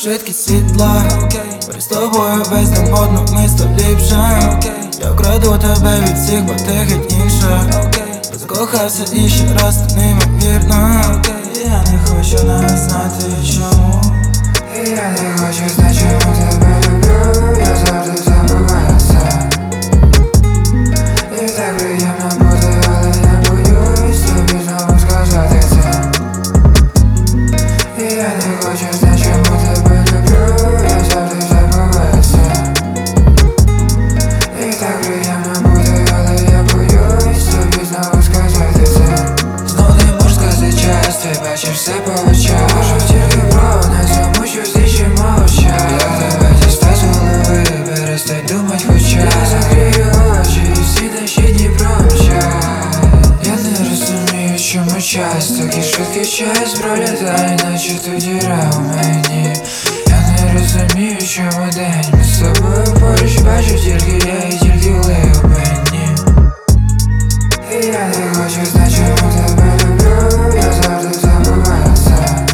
швидкість світла, з тобою весь день модно, ми сто ліпше. Я вкраду тебе від всіх, бо ти геть інша. Закохався і ще раз, ти неймовірно. Я не хочу навіть знати чому. Я не хочу знати, чому тебе люблю. Я завжди забуваю все. І так приємно бути, але я боюсь тобі знову сказати це. Я не хочу знати, чому тебе люблю. Я завжди забуваю все. І так приємно бути, але я боюсь тобі знову сказати це. Знов не можу сказати час, ти бачиш все по очах. Можу тільки правда, тому що всі ще мовчать. Я тебе дістав з голови, перестань думать хоча. Я закрию очі, і всі наші дні промчать. Я не розумію, чому час, такий швидкий час пролітає, наче тут діра у мені. Я не розумію, чому день ми з собою поруч, бачу тільки я і тільки ви у мені. І я не хочу знати, чому тебе люблю. Я завжди забуваю це.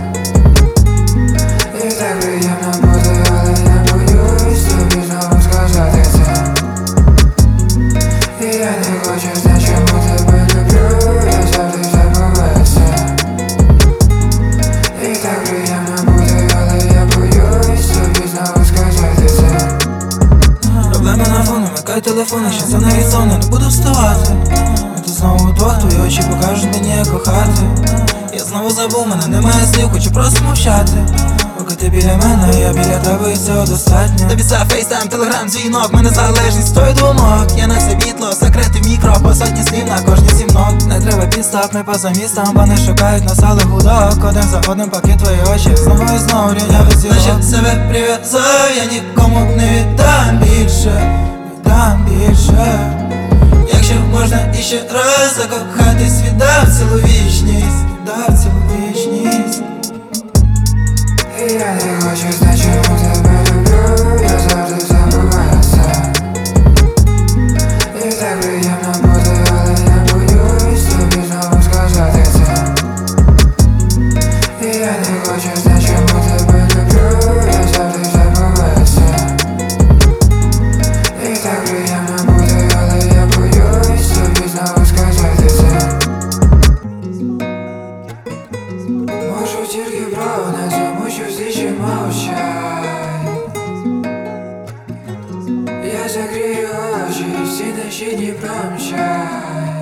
І так приємно бути, але я боюсь тобі знову сказати це. І я не хочу знати, чому тебе люблю. Я завжди забуваю це. І так приємно бути, але я боюсь тобі знову сказати це. Проблеми на фоні, вмикай телефон, ще це не сон, я не буду вставати. Ти знову удвох, твої очі покажуть мені, як кохати. Я знову забув, мене немає слів, хочу просто мовчати. Поки ти біля мене, я біля тебе, і цього достатньо. Тобі це фейстайм, телеграм, дзвінок, мене залежність твоїх думок. Я на світло, секрети мікро, по сотні слів на кожній сімнок. Не треба підстав, не поза містом, вони шукають нас, але гудок. Один за одним, поки твої очі знову і знову рівняють зірок. Наче себе прив'язав, я нікому не віддам більше, віддам більше. Якщо можна іще раз закохатись, віддав цілу вічність, віддав цілу вічність. І я не хочу знати, чому тебе люблю. Я завжди забуваю це. І так приємно бути, але я боюсь тобі знову сказати це. І я не хочу знати, чому тебе люблю. Я завжди забуваю це. І так приємно бути, але я боюсь тобі знову сказати це. Можу тільки правда, тому що всі ще мовчать. Я закрию очі, і всі наші дні промчать.